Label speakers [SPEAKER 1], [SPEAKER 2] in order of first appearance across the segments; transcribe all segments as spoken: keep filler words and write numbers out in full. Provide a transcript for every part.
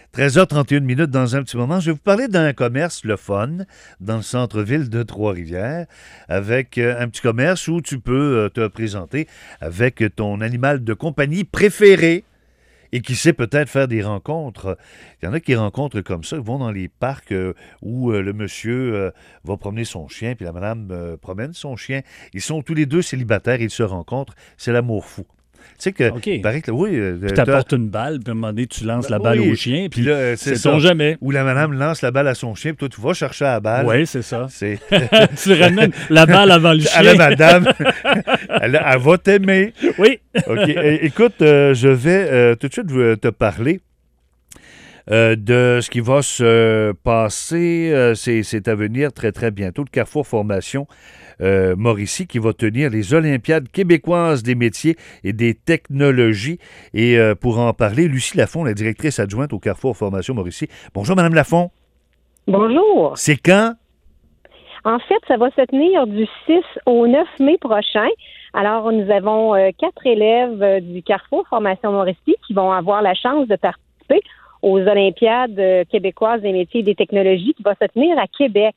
[SPEAKER 1] treize heures trente et une minutes dans un petit moment. Je vais vous parler d'un commerce, le fun, dans le centre-ville de Trois-Rivières, avec euh, un petit commerce où tu peux euh, te présenter avec ton animal de compagnie préféré et qui sait peut-être faire des rencontres. Il y en a qui rencontrent comme ça, ils vont dans les parcs euh, où euh, le monsieur euh, va promener son chien, puis la madame euh, promène son chien. Ils sont tous les deux célibataires, ils se rencontrent. C'est l'amour fou. Tu sais que,
[SPEAKER 2] OK.
[SPEAKER 1] il paraît que, oui... euh,
[SPEAKER 2] Puis
[SPEAKER 1] t'as-
[SPEAKER 2] t'apportes une balle, puis à un moment donné, tu lances la balle
[SPEAKER 1] oui,
[SPEAKER 2] au chien, puis
[SPEAKER 1] puis là, c'est
[SPEAKER 2] c'est
[SPEAKER 1] ça.
[SPEAKER 2] ton jamais.
[SPEAKER 1] Où la madame lance la balle à son chien, puis toi, tu vas chercher la balle.
[SPEAKER 2] Oui, c'est ça.
[SPEAKER 1] C'est...
[SPEAKER 2] Tu ramènes la balle avant le chien.
[SPEAKER 1] À la madame, elle, elle va t'aimer.
[SPEAKER 2] Oui.
[SPEAKER 1] OK. É- Écoute, euh, je vais euh, tout de suite vous- te parler euh, de ce qui va se passer. Euh, c'est, c'est à venir très, très bientôt. Le Carrefour Formation euh, Mauricie qui va tenir les Olympiades québécoises des métiers et des technologies. Et euh, pour en parler, Lucie Lafont, la directrice adjointe au Carrefour Formation Mauricie. Bonjour, Madame Lafont.
[SPEAKER 3] Bonjour.
[SPEAKER 1] C'est quand?
[SPEAKER 3] En fait, ça va se tenir du six au neuf mai prochain. Alors, nous avons euh, quatre élèves euh, du Carrefour Formation Mauricie qui vont avoir la chance de participer aux Olympiades euh, québécoises des métiers et des technologies qui va se tenir à Québec.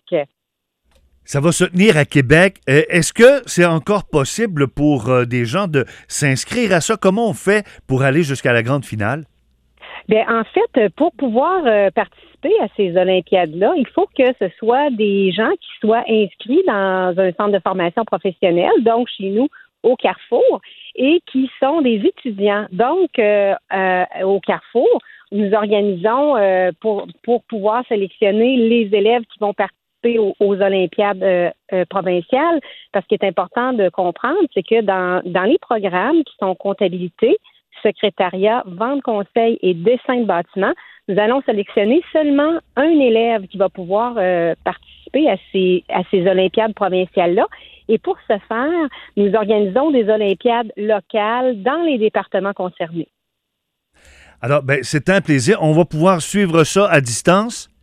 [SPEAKER 1] Ça va se tenir à Québec. Euh, Est-ce que c'est encore possible pour euh, des gens de s'inscrire à ça? Comment on fait pour aller jusqu'à la grande finale?
[SPEAKER 3] Bien, en fait, pour pouvoir euh, participer à ces Olympiades-là, il faut que ce soit des gens qui soient inscrits dans un centre de formation professionnelle, donc chez nous au Carrefour, et qui sont des étudiants. Donc, euh, euh, au Carrefour, nous organisons euh, pour, pour pouvoir sélectionner les élèves qui vont participer aux, aux Olympiades euh, euh, provinciales, parce qu'il est important de comprendre, c'est que dans, dans les programmes qui sont comptabilité, secrétariat, vente conseil et dessin de bâtiment, nous allons sélectionner seulement un élève qui va pouvoir euh, participer à ces, à ces Olympiades provinciales-là. Et pour ce faire, nous organisons des Olympiades locales dans les départements concernés.
[SPEAKER 1] Alors, ben, c'est un plaisir. On va pouvoir suivre ça à distance?